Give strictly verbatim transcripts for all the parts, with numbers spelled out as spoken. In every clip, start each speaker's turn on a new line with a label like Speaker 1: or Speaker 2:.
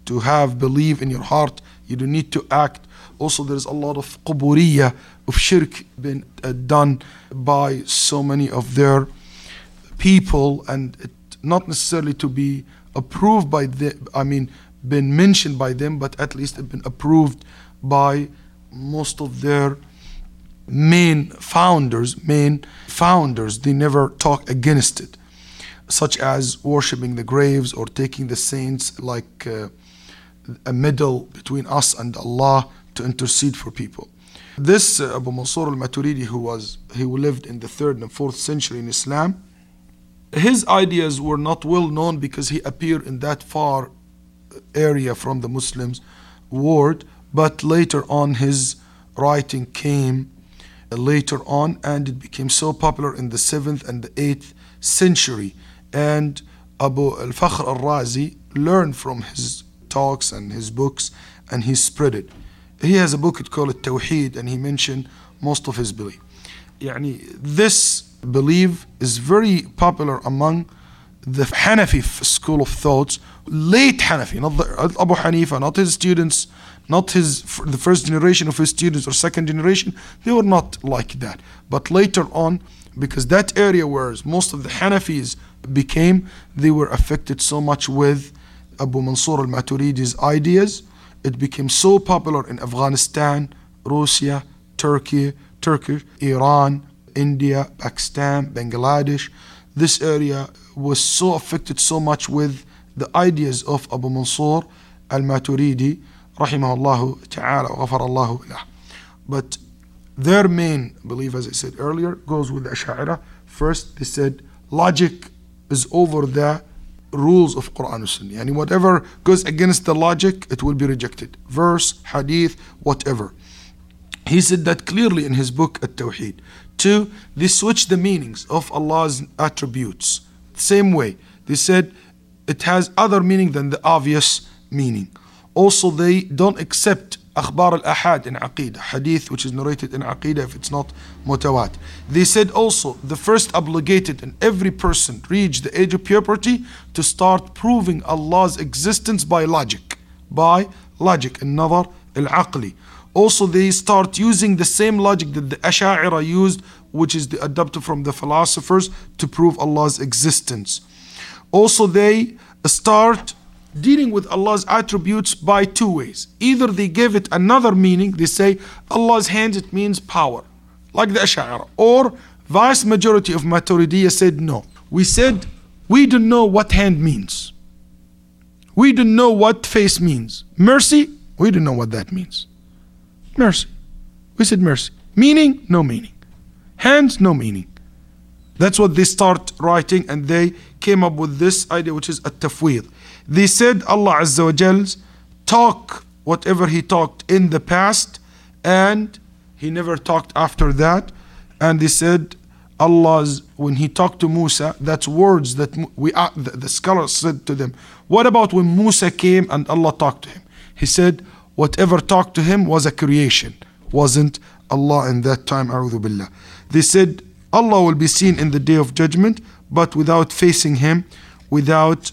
Speaker 1: to have belief in your heart. You don't need to act. Also, there's a lot of quburiyya, of shirk been uh, done by so many of their people, and it not necessarily to be approved by the, I mean, been mentioned by them, but at least it been approved by most of their main founders, main founders. They never talk against it, such as worshipping the graves or taking the saints like uh, a middle between us and Allah to intercede for people. This uh, Abu Mansur al-Maturidi, who was he who lived in the third and fourth century in Islam, his ideas were not well known because he appeared in that far area from the Muslims' world, but later on his writing came later on, and it became so popular in the seventh and the eighth century. And Abu al-Fakhr al-Razi learned from his talks and his books, and he spread it. He has a book called Tawheed, and he mentioned most of his belief. Yani, this belief is very popular among the Hanafi school of thoughts, late Hanafi, not the, Abu Hanifa, not his students, not his the first generation of his students or second generation. They were not like that. But later on, because that area where most of the Hanafis became, they were affected so much with Abu Mansur al-Maturidi's ideas. It became so popular in Afghanistan, Russia, Turkey, Turkey, Iran, India, Pakistan, Bangladesh. This area was so affected so much with the ideas of Abu Mansur al-Maturidi, rahimahullah ta'ala, wa ghafarallahu lah. But their main belief, as I said earlier, goes with the Ash'ari. First, they said logic is over the rules of Quran and Sunnah. Yani whatever goes against the logic, it will be rejected. Verse, hadith, whatever. He said that clearly in his book At-Tawheed. Two, they switched the meanings of Allah's attributes. Same way, they said it has other meaning than the obvious meaning. Also, they don't accept akhbar al-ahad in Aqidah, hadith which is narrated in Aqidah if it's not mutawat. They said also the first obligated in every person reach the age of puberty to start proving Allah's existence by logic, by logic, an-nazar al-aqli. Also, they start using the same logic that the Ash'ari used, which is the adopted from the philosophers, to prove Allah's existence. Also, they start dealing with Allah's attributes by two ways. Either they give it another meaning, they say Allah's hands, it means power, like the Ash'ari. Or vast majority of Maturidiyya said no. We said we don't know what hand means. We don't know what face means. Mercy, we don't know what that means. Mercy. We said mercy. Meaning, no meaning. Hands, no meaning. That's what they start writing, and they came up with this idea, which is at-tafweed. They said Allah Azza wa Jal talk whatever He talked in the past, and He never talked after that. And they said Allah's, when He talked to Musa, that's words that we uh, the, the scholars said to them. What about when Musa came and Allah talked to him? He said whatever talked to him was a creation, wasn't Allah in that time. A'udhu billah. They said Allah will be seen in the day of judgment, but without facing Him, without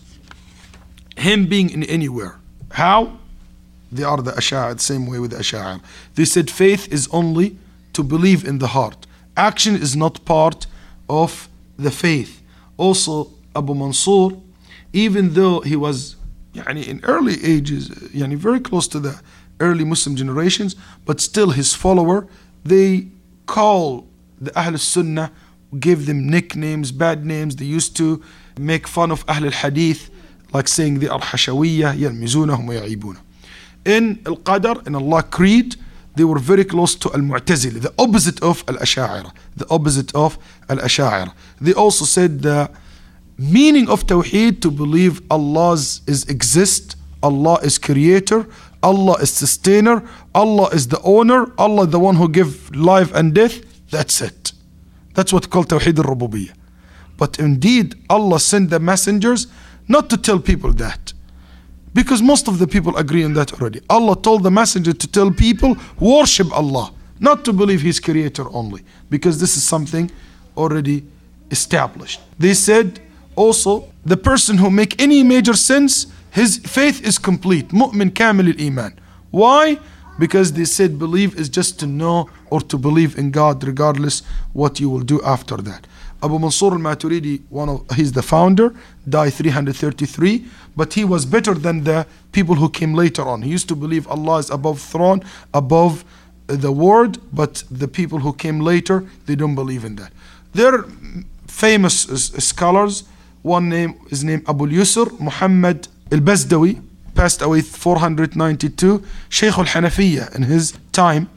Speaker 1: Him being in anywhere. How? They are the Ash'ari, same way with the Ash'ari. They said faith is only to believe in the heart. Action is not part of the faith. Also, Abu Mansur, even though he was yani, in early ages, yani, very close to the early Muslim generations, but still his follower, they call the Ahl al-Sunnah, give them nicknames, bad names. They used to make fun of Ahl al-Hadith, like saying they are Hashawiyya, yalmizunahum wa ya'ibuna. In Al-Qadr, in Allah Creed, they were very close to Al-Mu'tazili, the opposite of Al-Ash'ari, the opposite of Al-Ash'ari. They also said the meaning of Tawheed to believe Allah is exist, Allah is creator, Allah is sustainer, Allah is the owner, Allah the one who gives life and death. That's it. That's what called Tawheed al-Rububiyyah. But indeed, Allah sent the messengers not to tell people that, because most of the people agree on that already. Allah told the messenger to tell people worship Allah, not to believe He's creator only, because this is something already established. They said also the person who make any major sins, his faith is complete. Mu'min kamil al-iman. Why? Because they said believe is just to know or to believe in God regardless what you will do after that. Abu Mansur al-Maturidi, one of, he's the founder, died three hundred thirty-three, but he was better than the people who came later on. He used to believe Allah is above throne, above the word, but the people who came later, they don't believe in that. There are famous uh, scholars. One name is named Abu Yusr Muhammad al-Bazdawi, passed away four hundred ninety-two, Shaykh al-Hanafiyyah in his time.